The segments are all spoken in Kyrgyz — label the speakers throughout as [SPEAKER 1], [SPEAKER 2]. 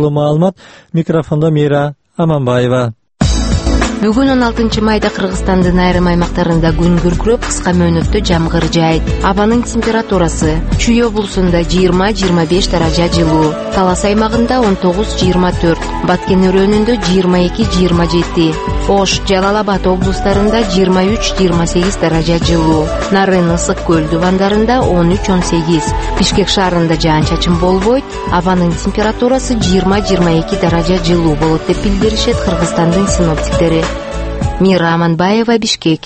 [SPEAKER 1] тууралуу маалымат. Микрофондо Мира Аманбаева.
[SPEAKER 2] Бүгүн 16 майда Кыргызстандын айрым аймактарында күн күркүрөп, кыска мөөнөттө жамгыр жаайт. Абанын температурасы Чүй облусунда 20-25 даража жылуу, Талас аймагында 19-24, Баткен өрөөнүндө 22-27, Ош, Жалал Абад облустарында 23-28 даража жылуу, Нарын, Ысык көл дубандарында 13-18, Бишкек шаарында жаан-чачын болбойт. Абанын температурасы 20-22 даража жылуу болот деп билдиришет Кыргызстандын синоптиктери. Мира Аманбаева, Бишкек.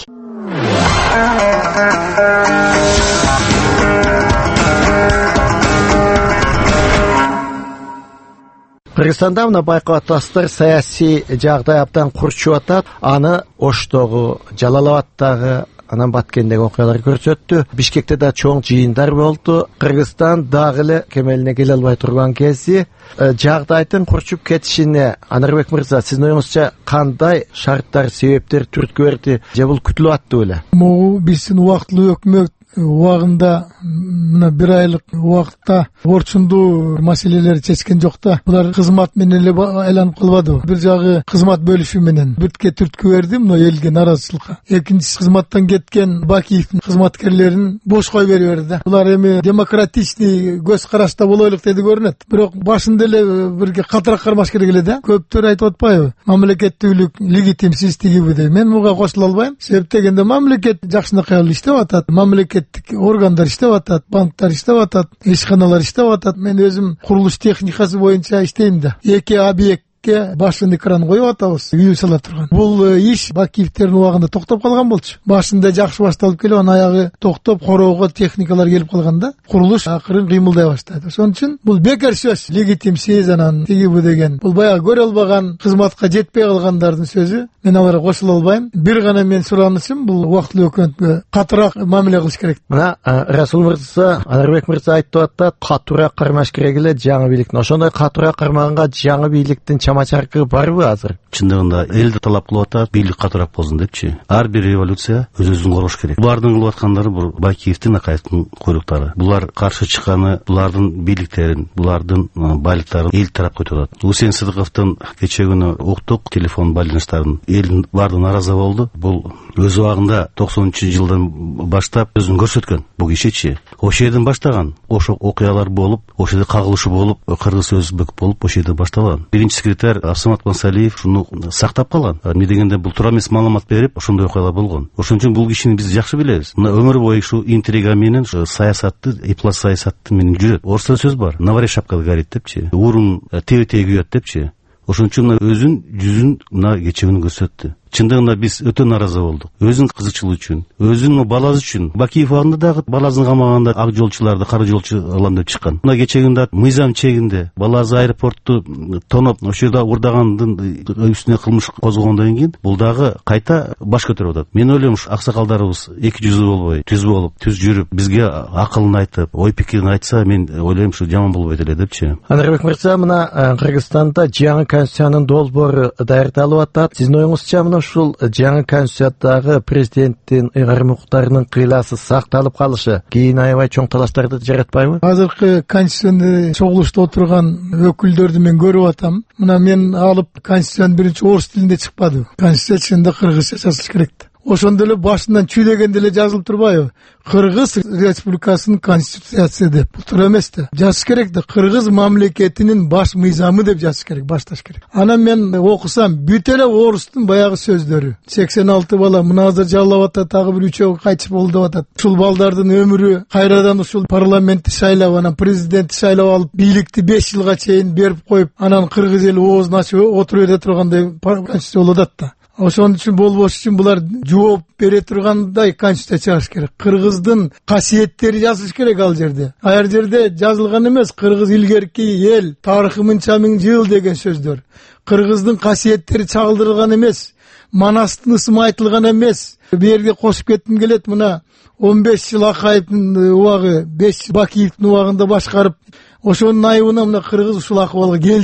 [SPEAKER 3] Кыргызстанда мына байкап саясий жагдай абдан курчуп атат. Аны Оштогу, Жалал Абадтагы, анан Баткендеги окуялар көрсөттү. Бишкекте да чоң жыйындар болду. Кыргызстан дагы эле кемелине келе албай турган кези. Жагдайдын курчуп кетишине Анарбек мырза, сиздин оюңузча кандай шарттар, себептер түрткү берди же бул күтүлүп аттı беле?
[SPEAKER 4] Могу биздин убактылуу өкмөт убагында мына 1 айлык убакытта орчундуу маселелерди чечкен жок да. Булар кызмат менен эле айланып калбады. Бир жагы кызмат бөлүшүү менен бүтке түрткү берди мына элге наразычылыкка. Экинчиси кызматтан кеткен Бакиевдин кызматкерлерин бош кой бере берди. Булар эми демократичный көз карашта болойлук деди көрүнөт. Бирок башында эле бирге катыраак кармаш керек эле да. Көптөр айтып атпайбы? Мамлекеттүүлүк легитимсиздиги деп. Мен буга кошула албайм. Себеп дегенде мамлекет жакшынакай иштеп атат. Мамлекеттик органдар иштеп атат, банктар иштеп атат, ишканалар иштеп атат. Мен өзүм курулуш техникасы боюнча иштейм да. Эки объектке башын экран коюп атабыз, видео сала турган. Бул иш Бакиевдердин убагында токтоп калган болчу. Башында жакшы башталып келип, анан аягы токтоп, короого техникалар келип калганда, курулуш акырын кыймылдай баштады. Ошон үчүн бул бекер сөз. Легитимсиз анан тигибу деген. Бул баягы көрө албаган, кызматка жетпей калгандардын сөзү. Мен аларга кошула албайм. Бир гана мен суранышым бул убактылуу өкмөткө катыраак мамиле кылыш керек.
[SPEAKER 3] Мына Расул мырза, Анарбек мырза айтып атат, катыраак кармаш керек эле жаңы бийликтин. Ошондой катыраак кармаганга жаңы бийликтин чамачаркы барбы азыр?
[SPEAKER 5] Чындыгында эл да талап кылып атат, бийлик катыраак болсун депчи. Ар бир революция өз-өзүн корош керек. Булардын кылып аткандары бул Бакиевдин, Акаевдин койлуктары. Булар каршы чыкканы булардын бийликтерин, булардын байлыктарын эл тарап кетип атат. Усен Сыдыковдун кече күнү уктук телефон байланыштарын эл барды наразы болду. Бул өз убагында 90-жылдан баштап өзүн көрсөткөн. Бул кишичи ошол жерден баштаган. Ошо окуялар болуп, ошол жерде кагылышы болуп, кыргыз өзбек болуп ошол жерде башталган. Биринчи секретарь Асмат Масалиев шуну сактап калган. Эмне дегенде бул туура эмес маалымат берип, ошондой окуялар болгон. Ошон үчүн бул кишини биз жакшы билебиз. Мына өмүр бою ушу интрига менен саясатты, иплас саясатты менен жүрөт. Орусча сөз бар. На варе шапка горит депчи. Урун теге күйөт депчи. Ошон үчүн өзүн жүзүн мына кече күнү көрсөттү. Чындыгында биз өтө наразы болдук. Өзүнүн кызыкчылыгы үчүн, өзүнүн баласы үчүн. Бакиев абагында дагы баласын камаганда ак жолчуларды, кара жолчу алам деп чыккан. Мына кече күндө мыйзам чегинде баласы аэропортту тоноп, ошол жерде урдагандын үстүнө кылмыш козгогондон кийин бул дагы кайта баш көтөрүп атат. Мен ойлойм, аксакалдарыбыз эки жүзү болбой, түз болуп, түз жүрүп, бизге акылын айтып, ой пикирин айтса, мен ойлойм, ушу жаман болбойт эле депчи.
[SPEAKER 3] Анарбек мырза, мына Кыргызстанда жаңы конституциянын долбоору даярдалып атат. Сиздин оюңузча ушул жаңы конституциядагы президенттин ыйгарым укуктарынын кыйласы сакталып калышы кийин аябай чоң талаштарды жаратпайбы?
[SPEAKER 4] Азыркы конституцияны чогулушта отурган өкүлдөрдү мен көрүп атам. Мына мен алып конституцияны биринчи орус тилинде чыкпады. Конституцияда кыргызча жазылыш керек. Ошондо эле башынан чүйдөгөндө эле жазылып турбайбы? Кыргыз Республикасынын конституциясы деп. Бул туура эмес да. Жазыш керек да. Кыргыз мамлекетинин баш мыйзамы деп жазыш керек, башташ керек. Анан мен окусам, бүт эле орустун баягы сөздөрү. 86 бала мына азыр жалап атат, дагы бир 3-өө кайтыш болду деп атат. Ушул балдардын өмүрү кайрадан ушул парламентти шайлап, анан президентти шайлап алып, бийликти 5 жылга чейин берип коюп, анан кыргыз эли оозун ачып отуруп бере тургандай конституция болуп атат да. Ошон үчүн болбош үчүн булар жооп бере тургандай конституция чыгыш керек. Кыргыздын касиеттери жазылыш керек ал жерде. Ар жерде жазылган эмес, кыргыз илгерки эл, тарыхы мынча миң жыл деген сөздөр. Кыргыздын касиеттери чагылдырылган эмес, Манастын ысымы айтылган эмес. Бу жерге кошуп кетким келет, мына 15 жыл Акаевдин убагы, 5 Бакиевдин убагында башкарып, ошонун айыбына мына кыргыз ушул акыбалга келди.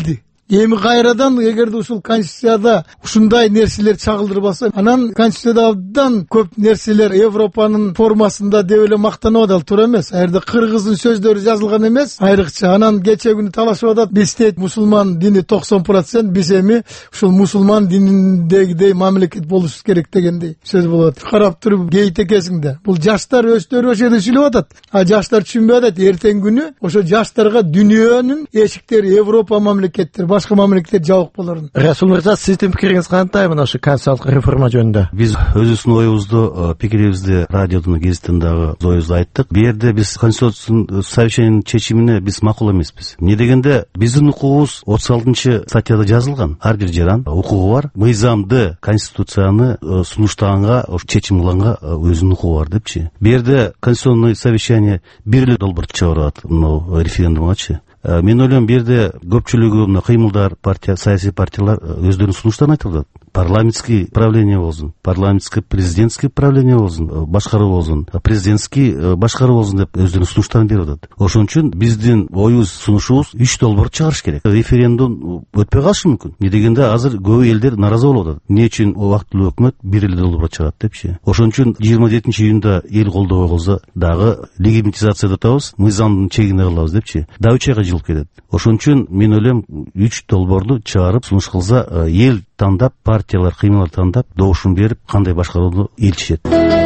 [SPEAKER 4] Эми кайрадан эгерде ушул конституцияда ушундай нерселер чагылдырбаса, анан конституцияда абдан көп нерселер Европанын формасында деп эле мактанып атат, туура эмес. Аерде кыргыздын сөздөрү жазылган эмес, айрыкча. Анан кече күнү талашып атат, биз дейт мусулман дини 90%, биз эми ушул мусулман дининдегидей мамлекет болуш керек дегендей сөз болот. Карап туруп кейт экесиң да. Бул жаштар өздөрү ошо жерде сүйлөп атат. Жаштар түшүнбөй атат, эртең күнү ошо жаштарга дүйнөнүн эшиктери, Европа мамлекеттери, башка мамлекеттер жабык болорун.
[SPEAKER 3] Расул мырза, сиздин пикириңиз кандай мына ошо конституциялык реформа жөнүндө?
[SPEAKER 5] Биз өзүбүздүн оюбузду, пикирибизди радиодун, гезиттин дагы оюбузду айттык. Бу жерде биз конституциянын совещаниянын чечимине биз макул эмеспиз. Эмне дегенде, биздин укугубуз 36-статьяда жазылган. Ар бир жаран укугу бар. Мыйзамды, конституцияны сунуштаганга, чечим кылганга өзүнүн укугу бар депчи. Бу жерде конституционный совещание бир эле долбоор чыгарып атат, мына референдумгачы. Мен ойлойм, бу жерде көпчүлүгү мына кыймылдар, партия, саясий партиялар өздөрүнүн сунуштарын айтып атат. Парламентский правление болсун, парламентский президентский правление болсун, башкаруу болсун, президентский башкаруу болсун деп өздөрүнүн сунуштарын берип атат. Ошон үчүн биздин оюбуз, сунушубуз 3 долбоор чыгарыш керек. Референдум өтпөй калышы мүмкүн. Эмне дегенде, азыр көп элдер наразы болуп атат. Эмне үчүн убактылуу өкмөт бир эле долбоор чыгат депчи. Ошон үчүн 27-июнда эл колдобой калса дагы легитимизация деп атабыз, мыйзамдын чегине калабыз депчи. Дагы 3 айга жылып кетет. Ошон үчүн мен ойлойм, 3 долбоорду чыгарып сунуш кылса, эл тандап, партиялар, кыймылдар тандап, добушун берип, кандай башкарууну эл чечет.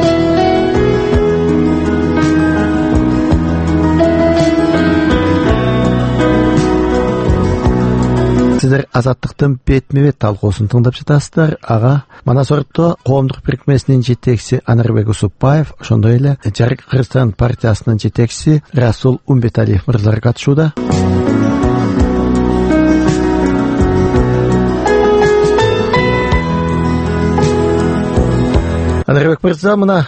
[SPEAKER 3] Сиздер Азаттыктын бетме-бет талкуусун тыңдап жатасыздар. Ага Манас Орто коомдук бирикмесинин жетекчиси Анарбек Усупбаев, ошондой эле Жарык Кыргызстан партиясынын жетекчиси Расул Умбеталиев мырзалар катышууда. Анарбек мырза, мына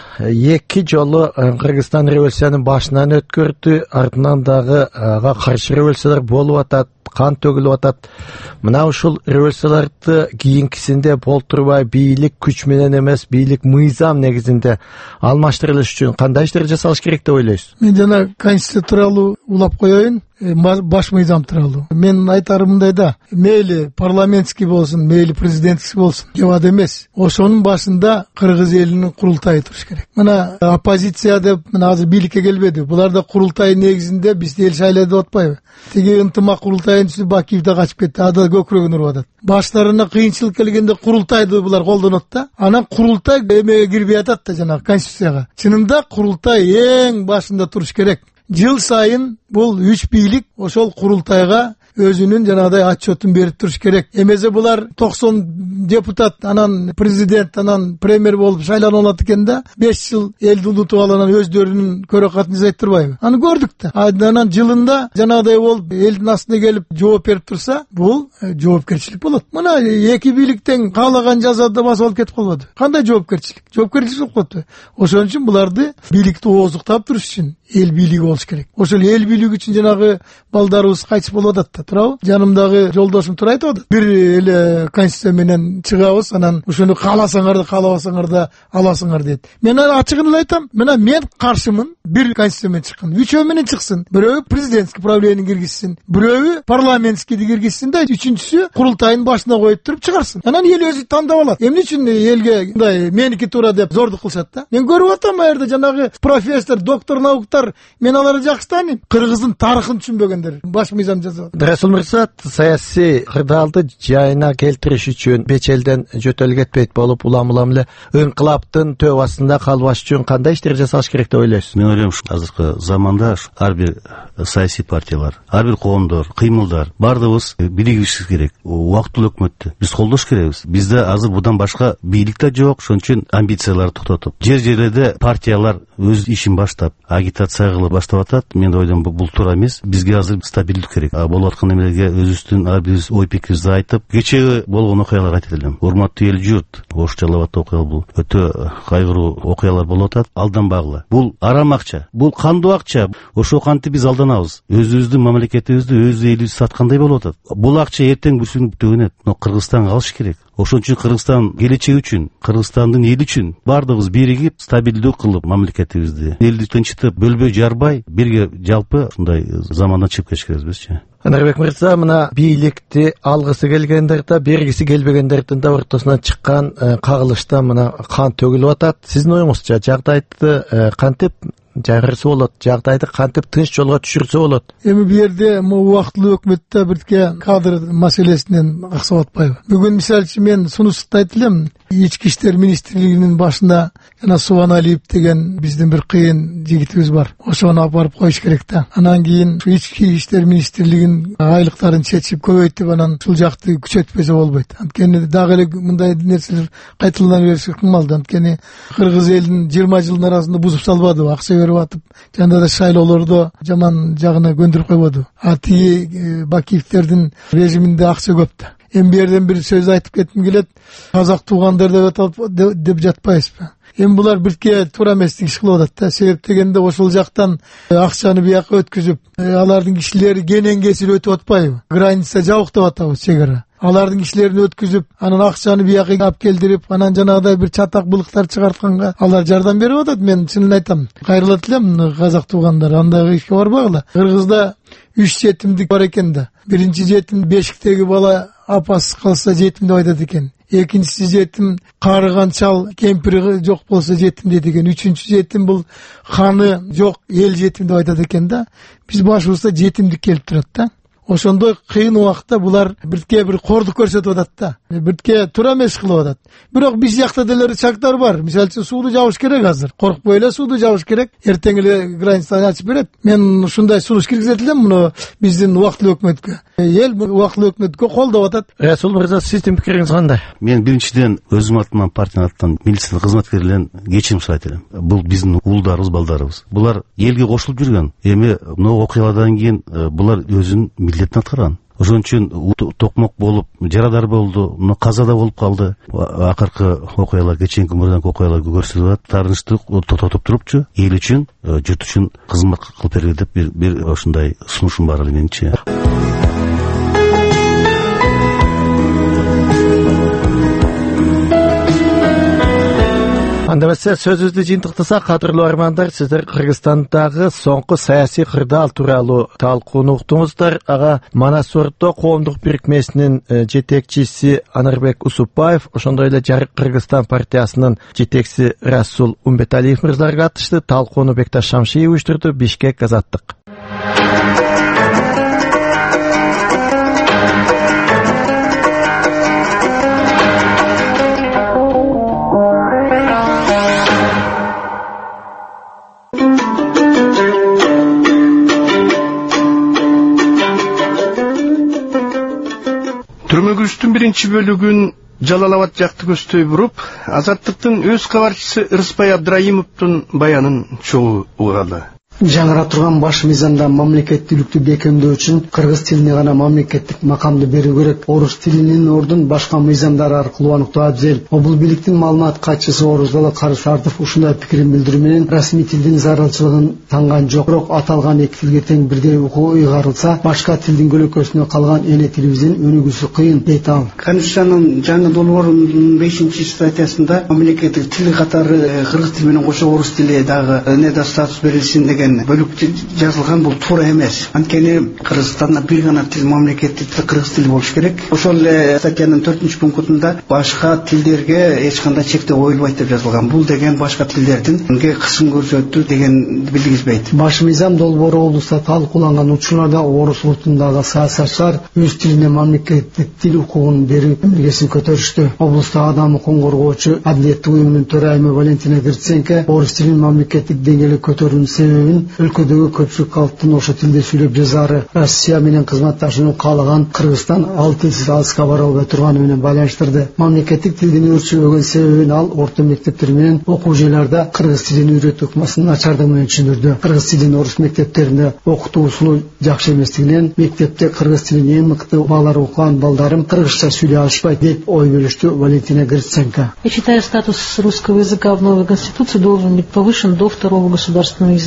[SPEAKER 3] 2 жолу Кыргызстан революциянын башынан өткөрдү, артынан дагы ага каршы революциялар болуп атат, кан төгүлүп атат. Мына ушул революцияларды кийинкисинде болтурбай, бийлик күч менен эмес, бийлик мыйзам негизинде алмаштырылыш үчүн кандай иштер жасалыш керек деп ойлойсуз?
[SPEAKER 4] Мен жана конституция тууралуу улап коеюн. Баш мыйзам тууралуу. Мен айтарым мындай да, мейли парламентский болсун, мейли президентский болсун, жабат эмес. Ошонун башында кыргыз элинин курултайы туруш керек. Мына оппозиция деп мына азыр бийликке келбеди. Булар да курултай негизинде бизди эл шайлады деп атпайбы? Тиги ынтымак курултайын түзүп Бакиев да качып кетти. Ада көкүрөгүн уруп атат. Баштарына кыйынчылык келгенде курултайды булар колдонот да. Анан курултай эмеге кирбей атат да жана конституцияга. Чынында курултай эң башында туруш керек. Жыл сайын бул 3 бийлик ошол курултайга өзүнүн жанагыдай отчетун берип туруш керек. Эмесе булар 90 депутат, анан президент, анан премьер болуп шайланып алат экен да, 5 жыл элди улутуп алып анан өздөрүнүн көрөкатын жасайт турбайбы? Аны көрдүк да. Анан жылында жанагыдай болуп элдин астына келип жооп берип турса, бул жоопкерчилик болот. Мына 2 бийликтен каалаган жазада басып алып кетип калбады. Кандай жоопкерчилик? Жоопкерчилик болот. Ошон үчүн буларды бийликти ооздуктап туруш үчүн эл бийлиги болуш керек. Ошол эл бийлиги үчүн жанагы балдарыбыз кайтып болуп атат да, туурабы? Жанымдагы жолдошум туура айтып атат. Бир эле конституция менен чыгабыз, анан ошону кааласаңар да, каалабасаңар да аласыңар дейт. Мен ачыгын эле айтам, мына мен каршымын. Бир конституция менен чыккан, үчөө менен чыксын. Бирөө президентский правление киргизсин, бирөө парламентскийди киргизсин да, үчүнчүсү курултайдын башына коюп туруп чыгарсын. Анан эл өзү тандап алат. Эмне үчүн элге мындай меники туура деп зордук кылышат да? Мен көрүп атам, аерде жанагы профессор, доктор науктар, мен аларды жакшы тааныйм. Кыргыздын тарыхын түшүнбөгөндөр баш мыйзам жазат.
[SPEAKER 3] Расул мырза, саясий кырдаалды жайына келтириш үчүн бечелден жөтөл кетпейт болуп, улам эле ыңкылаптын төбө астында калбаш үчүн кандай иштер жасалыш керек деп ойлойсуз?
[SPEAKER 5] Мен ойлойм, азыркы заманда ар бир саясий партиялар, ар бир коомдор, кыймылдар бардыгыбыз биригишибиз керек. Убактылуу өкмөттү биз колдош керекбиз. Бизде азыр будан башка бийлик да жок, ошон үчүн амбицияларды токтотуп, жер-жерлерде партиялар өз ишин баштап, агитация кылып баштап атат. Мен ойлойм, бул туура эмес. Бизге азыр стабилдик керек. Болуп аткан эмелерге өзүбүздүн ар бирибиз ой пикирибизди айтып, кечеги болгон окуяларга айтып элем. Урматтуу эл журт, Ош Жалал Абадта окуя бул өтө кайгыруу окуялар болуп атат. Алданбагыла. Бул арам акча, бул кандуу акча. Ошо кантип биз алданабыз? Өзүбүздүн мамлекетибизди, өз элибизди саткандай болуп атат. Бул акча эртең бүсүнүп төгөнөт. Кыргызстанга алыш керек. Ошон үчүн Кыргызстан келечеги үчүн, Кыргызстандын эли үчүн бардыгыбыз биригип, стабилдүү кылып мамлекетибизди, элди тынчытып, бөлбөй жарбай, бирге жалпы ушундай замандан чыгып кетиш керекпизчи.
[SPEAKER 3] Анарбек мырза, мына бийликти алгысы келгендер да, бергиси келбегендердин да ортосунан чыккан кагылышта мына кан төгүлүп атат. Сиздин оюңузча жагдайды кантип жайгырса болот, жагдайды кантип тынч жолго түшүрсө болот?
[SPEAKER 4] Эми бу жерде убактылуу өкмөттө бирке кадр маселесинен аксап атпайбы? Бүгүн мисалы үчүн мен сунушту айтып элем, ички иштер министрлигинин башында жана Субан Алиев деген биздин бир кыйын жигитибиз бар. Ошону алып барып коюш керек да. Анан кийин ички иштер министрлигинин айлыктарын чечип көбөйтүп, анан ушул жакты күчөтпөсө болбойт. Анткени дагы эле мындай нерселер кайталана бериши ыкмалдуу. Анткени кыргыз элин 20 жылдын арасында бузуп салбадыбы, акча берип атып, жанда да шайлоолордо жаман жагына көндүрүп койбоду. Тиги Бакиевтердин режиминде акча көп да. Эми берден бир сөз айтып кетким келет. Казак туугандар деп жатпайбызбы? Эми булар бирке туура эместик иш кылып атат да. Себеп дегенде ошол жактан акчаны бияка өткүзүп, алардын кишилери кенен кесип өтүп атпайбы? Граница жабык деп атабыз, чегара. Алардын кишилерин өткүзүп, анан акчаны бияка алып келдирип, анан жанагыдай бир чатак былыктар чыгартканга алар жардам берип атат. Мен чынын айтам, кайрылат элем казак туугандар, андай ишке барбагыла. Кыргызда 3 жетимдик бар экен да. Биринчи жетим бешиктеги бала апасыз калса жетим деп айтат экен. Экинчиси жетим карыган чал кемпири жок болсо жетим дейт экен. Үчүнчү жетим бул ханы жок эл жетим деп айтат экен да. Биз башыбызда жетимдик келип турат да. Ошондой кыйын убакытта булар бирке бир кордук көрсөтүп атат да. Бирке туура эмес кылып атат. Бирок биз жакта деле рычагдар бар. Мисалы үчүн сууду жабыш керек азыр. Коркпой эле сууду жабыш керек. Эртең эле границаны ачып берет. Мен ушундай сунуш киргизет элем муну биздин убактылуу өкмөткө. Эл убактылуу өкмөткө колдоп атат.
[SPEAKER 3] Расул мырза, сиздин пикириңиз кандай?
[SPEAKER 5] Мен биринчиден өзүм атыман, партиянын атынан милиция кызматкерлеринен кечирим сурайт элем. Бул биздин уулдарыбыз, балдарыбыз. Булар элге кошулуп жүргөн. Эми мына окуялардан кийин булар өзүнүн милдетин аткарган. Ошон үчүн токмок болуп, жарадар болду, мына каза да болуп калды. Акыркы окуялар, кечээки мурдаңкы окуялар көрсөтүп атат. Таарынычтык тототуп турупчу, эл үчүн, журт үчүн кызмат кылып бергиле деп бир ошондой сунушум бар эле менчи.
[SPEAKER 3] Анда эмесе сөзүбүздү жыйынтыктасак, кадырлуу армандар, сиздер Кыргызстандагы соңку саясий кырдаал тууралуу талкууну уктуңуздар. Ага Манас Орто коомдук бирикмесинин жетекчиси Анарбек Усупбаев, ошондой эле Жарык Кыргызстан партиясынын жетекчиси Расул Умбеталиев мырзалар катышты. Талкууну Бекташ Шамшиев уюштурду. Бишкек, Азаттык.
[SPEAKER 6] Түрмөгүбүздүн биринчи бөлүгүн Жалал-Абад жакты көздөй буруп, Азаттыктын өз кабарчысы Ырыспай Абдраимовдун баянын чогуу угалы.
[SPEAKER 7] Жаңыра турган баш мыйзамда мамлекеттүүлүктү бекемдөө үчүн кыргыз тилине гана мамлекеттик макамды берүү керек. Орус тилинин ордун башка мыйзамдар аркылуу аныктоо абзел. Обул бийликтин маалымат катчысы Орузалы Карысардов ушундай пикирин билдирүү расмий тилдин зарылчылыгын танган жок. Бирок аталган эки тилге тең бирдей окуу ыйгарылса, башка тилдин көлөкөсүнө калган эне тилибиздин өнүгүүсү кыйын дейт ал.
[SPEAKER 8] Конституциянын жаңы долбоорунун 5-статьясында мамлекеттик тил катары кыргыз тили менен кошо орус тили дагы неда статус берилсин деген бөлүк жазылган. Бул туура эмес. Анткени Кыргызстанда бир гана тил, мамлекеттик тил кыргыз тили болуш керек. Ошол эле статьянын 4-пунктунда башка тилдерге эч кандай чектөө коюлбайт деп жазылган. Бул деген башка тилдердинге кысым көрсөтүү деген билдирбейт.
[SPEAKER 7] Баш мыйзам долбоору облуста талкууланган учурларда орус улутундагы саясатчылар өз тилине мамлекеттик тил укугун берүү эмгесин көтөрүштү. Облуста адам укугун коргоочу Адилеттик уюмунун төрайымы Валентина Гриценко орус тилин мамлекеттик деңгээлге көтөрүүнүн себебин өлкөдөгү көпчүлүк калктын ошо тилде сүйлөп жазары, Россия менен кызматташууну каалаган Кыргызстан ал тилсиз алыска бара албай турганы менен байланыштырды. Мамлекеттик тилдин өрчүбөгөн себебин ал орто мектептер менен окуу жайларда кыргыз тилин үйрөтүү ыкмасын начардыгы менен түшүндүрдү. Кыргыз тилин орус мектептеринде окутуу усулу жакшы эместигинен мектепте кыргыз тилин эң мыкты балдар окуган балдарым кыргызча сүйлөй алышпайт деп ой бөлүштү Валентина Гриценко.
[SPEAKER 9] Я считаю, статус русского языка в новой конституции должен быть повышен до второго государственного языка.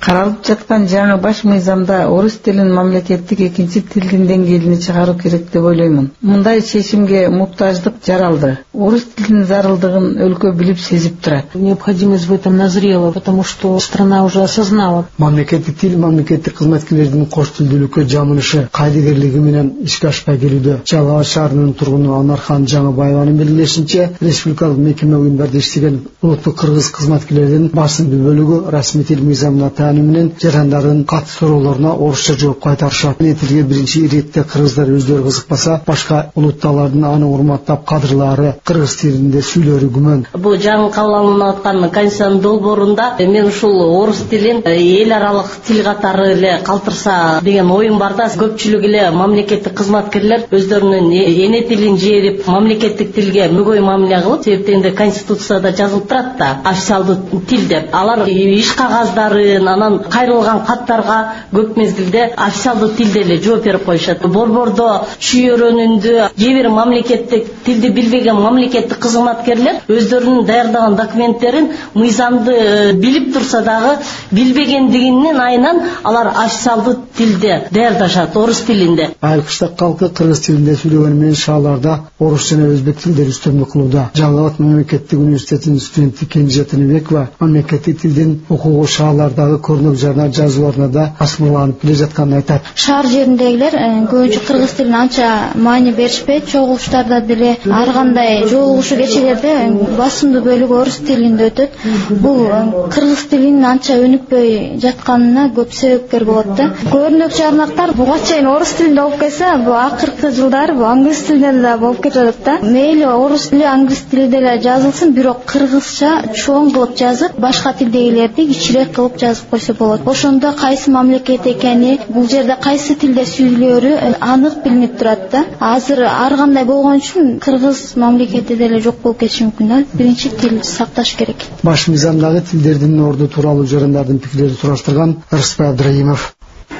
[SPEAKER 9] Каралып жаткан жаңы баш мыйзамда орус тилин мамлекеттик экинчи тилдин деңгээлине чыгаруу керек деп ойлоймун. Мындай чечимге муктаждык жаралды. Орус тилинин зарылдыгын өлкө билип сезип турат.
[SPEAKER 10] Необходимость в этом назрела, потому что страна уже осознала.
[SPEAKER 7] Мамлекеттик тил мамлекеттик кызматкерлердин кош тилдүүлүккө жамынышы кайдыгерлиги менен ишке ашпай келүүдө. Жалал Абад шаарынын тургуну Анархан Жаңыбаеванын белгилешинче, республикалык мекеме уюмдарда иштеген улуттук кыргыз кызматкерлердин басымдуу бөлүгү расмий тил мыйзамына таануу менен жарандардын кат суроолоруна орусча жооп кайтарышат. Тилге биринчи иретте кыргыздар өздөрү кызыкпаса, башка улуттагылардын аны урматтап кадырлаары, кыргыз тилинде сүйлөрү күмөн.
[SPEAKER 10] Бул жаңы кабыл алынып аткан конституциянын долбоорунда мен ушул орус тилин эл аралык тил катары эле калтырса деген оюм бар да, көпчүлүк эле мамлекеттик кызматкерлер өздөрүнүн эне тилин жээрип мамлекеттик тилге мөгөй мамиле кылып, себептенде конституцияда жазылып турат да, официалдуу тил деп. Алар иш кагаздарын, анан кайрылган каттарга көп мезгилде официалдуу тилде эле жооп берип коюшат. Борбордо, чүйөрөнүндө же бир мамлекеттик тилди билбеген мамлекеттик кызматкерлер өздөрүнүн даярдаган документтерин мыйзамды билип турса дагы билбегендигинин айынан алар официалдуу тилде даярдашат, орус тилинде.
[SPEAKER 7] Айыл кыштак калкы кыргыз тилинде сүйлөгөнү менен шаарларда орус жана өзбек тилдери үстөмдүк кылууда. Жалал Абад мамлекеттик университетинин студенти Кенже Тыныбекова мамлекеттик тилдин укугу шаарлардагы көрнөк жана жазууларына да асмырланып келе жатканын айтат.
[SPEAKER 11] Шаар жериндегилер көбүнчө кыргыз тилине анча маани беришпейт. Чогулуштарда деле ар кандай жолугушуу кечелерде басымдуу бөлүгү орус тилинде өтөт. Бул кыргыз тилинин анча өнүкпөй жатканына көп себепкер болот да. Көрнөк жарнактар буга чейин орус тилинде болуп келсе, бул акыркы жылдары бул англис тилинде да болуп кетет да. Мейли орус тили, англис тилинде деле жазылсын, бирок кыргызча чоң кылып жазып, башка тилдегилерди кичирээк кылып жазып койсо болот. Ошондо кайсы мамлекет экени, бул жерде кайсы тилде сүйлөөрү анык билинип турат да. Азыр ар кандай болгон үчүн кыргыз мамлекети деле жок болуп кетиши мүмкүн да. Биринчи тил сакташ керек.
[SPEAKER 7] Баш мыйзамдагы тилдердин орду тууралуу жарандардын пикирлерин сураштырган Рыспай Абдраимов.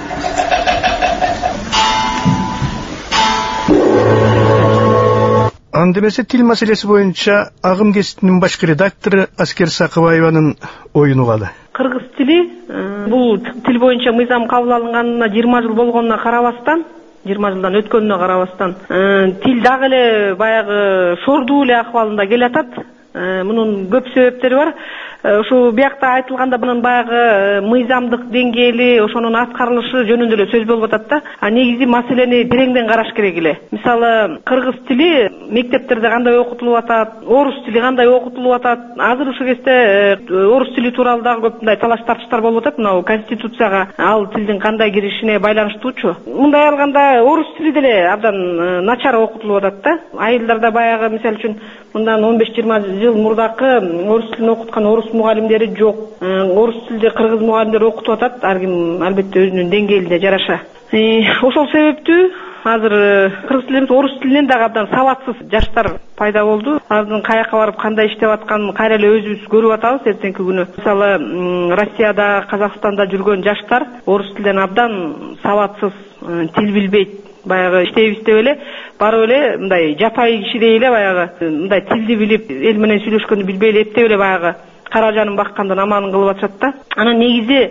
[SPEAKER 6] Андемесе тил маселеси боюнча агым гезитинин башкы редактору Аскер Сакыбаеванын оюн угалы.
[SPEAKER 12] Кыргыз тили бул тил боюнча мыйзам кабыл алынганына 20 жыл болгонуна карабастан, 20 жылдан өткөнүнө карабастан, тил дагы эле баягы шордуу эле акыбалында келатат. Мунун көп себептери бар. Ушу биякта айтылганда мунун баягы мыйзамдык деңгээли, ошонун аткарылышы жөнүндө эле сөз болуп атат да. Негизи маселени тереңден караш керек эле. Мисалы, кыргыз тили мектептерде кандай окутулуп атат, орус тили кандай окутулуп атат. Азыр ушул кезде орус тили тууралуу дагы көп мындай талаш тартыштар болуп атат. Мына конституцияга ал тилдин кандай киришине байланыштуучу. Мындай алганда орус тили деле абдан начар окутулуп атат да. Айылдарда баягы мисалы үчүн мындан 15-20 жыл мурдакы орус тилин окуткан орус мугалимдери жок. Орус тилде кыргыз мугалимдер окутуп атат, ар ким албетте өзүнүн деңгээлине жараша. Ошол себептүү азыр кыргыз тилинен орус тилинен дагы абдан сабатсыз жаштар пайда болду. Алардын каяка барып кандай иштеп атканын кайра эле өзүбүз көрүп атабыз эртеңки күнү. Мисалы, Россияда, Казакстанда жүргөн жаштар орус тилден абдан сабатсыз, тил билбейт. Баягы иштейбиз деп эле барып эле мындай жапай кишидей эле баягы мындай тилди билип, эл менен сүйлөшкөндү билбей эле эптеп эле баягы кара жанын баккандан аманын кылып атышат да. Анан негизи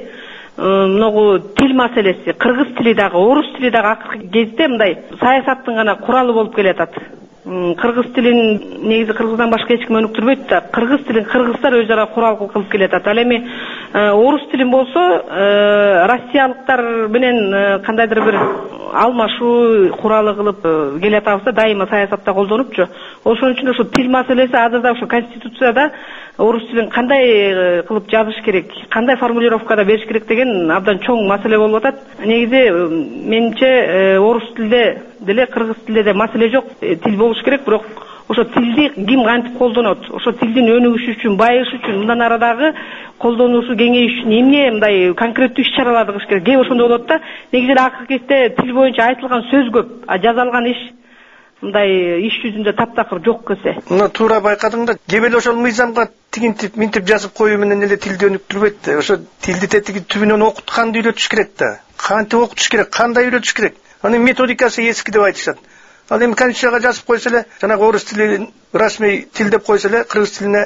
[SPEAKER 12] могу тил маселеси, кыргыз тили дагы, орус тили дагы акыркы кезде мындай саясаттын гана куралы болуп келатат. Кыргыз тилин негизи кыргыздан башка эч ким өнүктүрбөйт да. Кыргыз тилин кыргыздар өз ара курал кылып келатат. Ал эми орус тилин болсо россиялыктар менен кандайдыр бир алмашуу куралы кылып келатабыз да, дайыма саясатта колдонупчу. Ошон үчүн ушу тил маселеси азырда ушу конституцияда орус тилин кандай кылып жазыш керек, кандай формулировкада бериш керек деген абдан чоң маселе болуп атат. Негизи менимче орус тилде деле кыргыз тилде де маселе жок. Тил болуш керек, бирок ошо тилди ким кантип колдонот, ошо тилдин өнүгүшү үчүн, байышы үчүн, мындан арадагы колдонуусу кеңейиш үчүн эмне мындай конкреттүү иш-чараларды кылыш керек. Кээ ошондой болот да. Негизи акыркы кезде тил боюнча айтылган сөз көп, а жазалган иш мындай иш жүзүндө таптакыр жок кесе.
[SPEAKER 6] Мына туура байкадың да, кебел ошол мыйзамга тигинтип, минтип жазып коюу менен эле тилди өнүктүрбөйт. Ошо тилди тетиги түбүнөн окутканды үйрөтүш керек да. Кантип окутуш керек, кандай үйрөтүш керек. Анын методикасы эски деп айтышат. Ал эми конституцияга жазып койсо эле, жанагы орус тилин расмий тил деп койсо эле, кыргыз тилине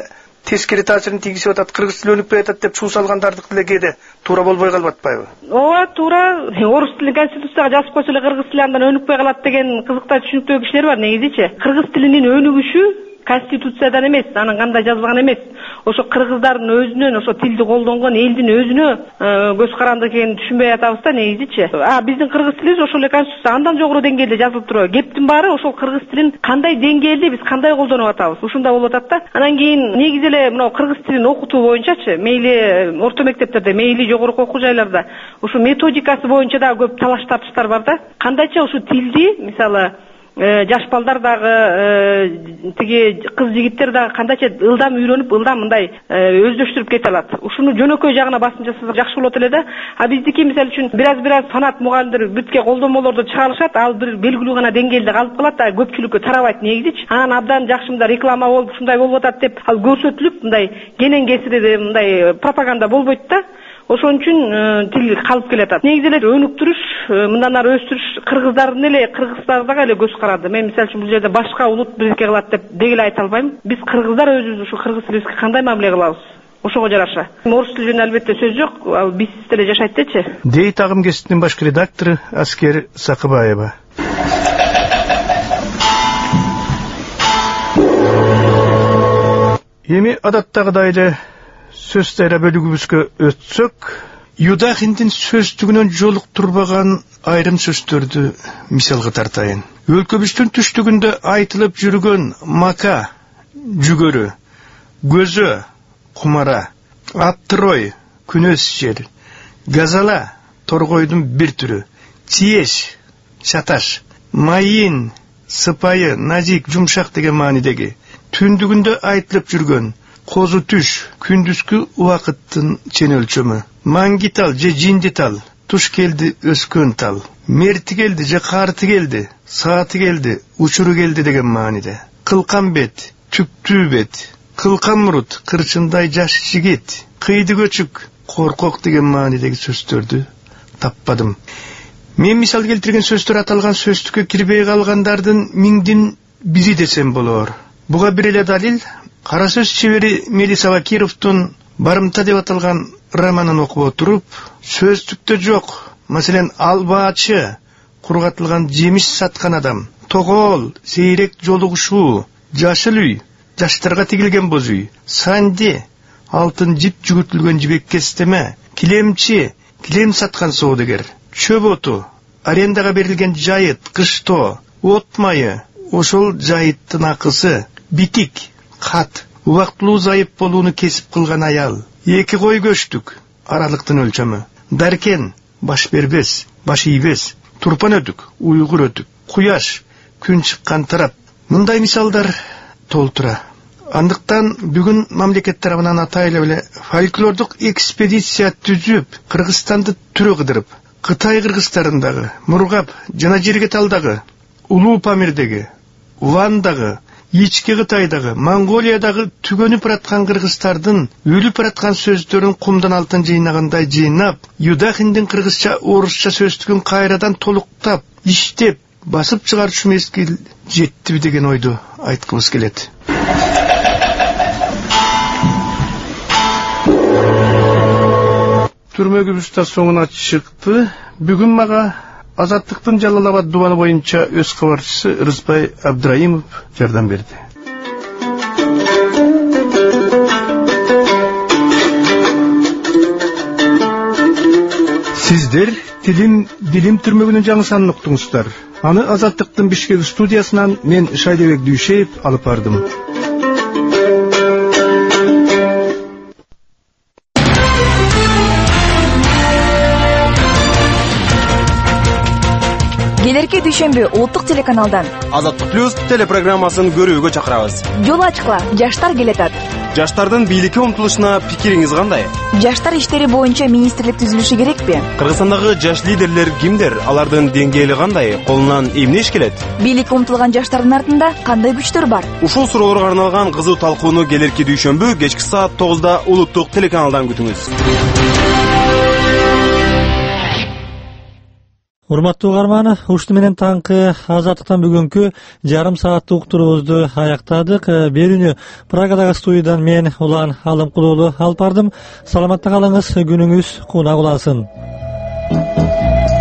[SPEAKER 6] тескери таасирин тийгизип атат, кыргыз тили өнүкпөй атат деп чуу салгандардыкы деле кээде туура болбой калып атпайбы?
[SPEAKER 12] Ооба, туура. Орус тилин конституцияга жазып койсо эле кыргыз тили андан өнүкпөй калат деген кызыктай түшүнүктүү кишилер бар негизичи. Кыргыз тилинин өнүгүшү конституциядан эмес, анын кандай жазылган эмес. Ошо кыргыздардын өзүнөн, ошо тилди колдонгон элдин өзүнө көз каранды экенин түшүнбөй атабыз да негизичи. Биздин кыргыз тилибиз ошол эле конституция андан жогору деңгээлде жазылып турат. Кептин баары ошол кыргыз тилин кандай деңгээлде биз кандай колдонуп атабыз. Ушунда болуп атат да. Анан кийин негизи эле мына кыргыз тилин окутуу боюнчачы, мейли орто мектептерде, мейли жогорку окуу жайларда ушу методикасы боюнча да көп талаш тартыштар бар да. Кандайча ушу тилди, мисалы, жаш балдар дагы тиги кыз жигиттер дагы кандайча ылдам үйрөнүп, ылдам мындай өздөштүрүп кете алат. Ушуну жөнөкөй жагына басым жасасак жакшы болот эле да. Биздики мисалы үчүн бир фанат мугалимдер бүтке колдонмолорду чыгарышат, ал бир белгилүү гана деңгээлде калып калат, көпчүлүккө тарабайт негизичи. Анан абдан жакшы мындай реклама болуп, ушундай болуп атат деп ал көрсөтүлүп, мындай кенен кесири мындай пропаганда болбойт да. Ошон үчүн тил калып келатат. Негизи эле өнүктүрүш, мындан ары өстүрүш кыргыздардагы эле көз каранды. Мен мисалы үчүн бул жерде башка улут бирдеке кылат деп дегеле айта албайм. Биз кыргыздар өзүбүз ушу кыргыз тилибизге кандай мамиле кылабыз? Ошого жараша. Орус тили жөнүндө албетте сөз жок, ал биз деле жашайт дечи.
[SPEAKER 6] Дейт агым кесиптин башкы редактору Аскер Сакыбаева. Эми адаттагыдай эле сөз тайра бөлүгүбүзгө өтсөк, Юдахиндин сөздүгүнөн жолуктурбаган айрым сөздөрдү мисалга тартайын. Өлкөбүздүн түштүгүндө айтылып жүргөн мака, жүгөрү, көзө, кумара, аптырой, күнөс жер, газала, торгойдун бир түрү, тиеш, чаташ, майын, сыпайы, назик, жумшак деген маанидеги, түндүгүндө айтылып жүргөн козу түш, күндүзгү убакыттын чен өлчөмү, манги тал же жинди тал, туш келди өскөн тал, мерти келди же карты келди, сааты келди, учуру келди деген мааниде. Кылкан бет, түптүү бет, кылкан мурут, кырчындай жаш жигит, кыйды көчүк, коркок деген маанидеги сөздөрдү таппадым. Мен мисал келтирген сөздөр аталган сөздүккө кирбей калгандардын миңдин бири десем болор. Буга бир эле далил кара сөз чебери Мелисава Кировдун Барымта деп аталган романын окуп отуруп, сөздүктө жок, маселен, албаачы, кургатылган жемиш саткан адам, тогол, сейрек жолугушуу, жашыл үй, жаштарга тигилген боз үй, санди, алтын жип жүгүртүлгөн жибек кестеме, килемчи, килем саткан соодагер, чөп оту, арендага берилген жайыт, кыштоо, от майы, ошол жайыттын акысы, битик, кат, убактылуу зайып болууну кесип кылган аял, эки кой көчтүк, аралыктын өлчөмү, даркен, баш бербес, баш ийбес, турпан өтүк, уйгур өтүк, куяш, күн чыккан тарап. Мындай мисалдар толтура. Андыктан бүгүн мамлекет тарабынан атайлы эле фольклордук экспедиция түзүп, Кыргызстанды түрө кыдырып, Кытай кыргыздарындагы, Мургап жана Жергеталдагы, Улуу Памирдеги, Вандагы, Ички Кытайдагы, Монголиядагы түгөнүп бараткан кыргыздардын өлүп бараткан сөздөрүн кумдан алтын жыйнагандай жыйнап, Юдахиндин кыргызча, орусча сөздүгүн кайрадан толуктап, иштеп, басып чыгарчу мезгил жеттиби деген ойду айткыбыз келет. Түрмөгүбүз да соңуна чыкты. Бүгүн мага Азаттыктын Жалал-Абад дубаны боюнча өз кабарчысы Рызбай Абдраимов жардам берди. Сиздер Тилим билим түрмөгүнүн жаңы санын уктуңуздар. Аны Азаттыктын Бишкек студиясынан мен Шайдебек Дүйшеев алып бардым.
[SPEAKER 13] Келерки дүйшөмбү улуттук телеканалдан
[SPEAKER 14] Азаттык плюс телепрограммасын көрүүгө чакырабыз.
[SPEAKER 13] Жол ачкыла, жаштар келатат.
[SPEAKER 14] Жаштардын бийликке умтулушуна пикириңиз кандай?
[SPEAKER 13] Жаштар иштери боюнча министрлик түзүлүшү керекпи?
[SPEAKER 14] Кыргызстандагы жаш лидерлер кимдер? Алардын деңгээли кандай? Колунан эмне иш келет?
[SPEAKER 13] Бийликке умтулган жаштардын артында кандай күчтөр бар?
[SPEAKER 14] Ушул суроолорго арналган кызуу талкууну келерки дүйшөмбү кечки саат 9-да улуттук телеканалдан күтүңүз.
[SPEAKER 1] Урматтуу угарман, ушуну менен таңкы Азаттыктан бүгүнкү жарым сааттык уктуруубузду аяктадык. Берүүнү Прагадагы студиядан мен Улан Алымкулуулу алып бардым. Саламатта калыңыз, күнүңүз кунак улансын.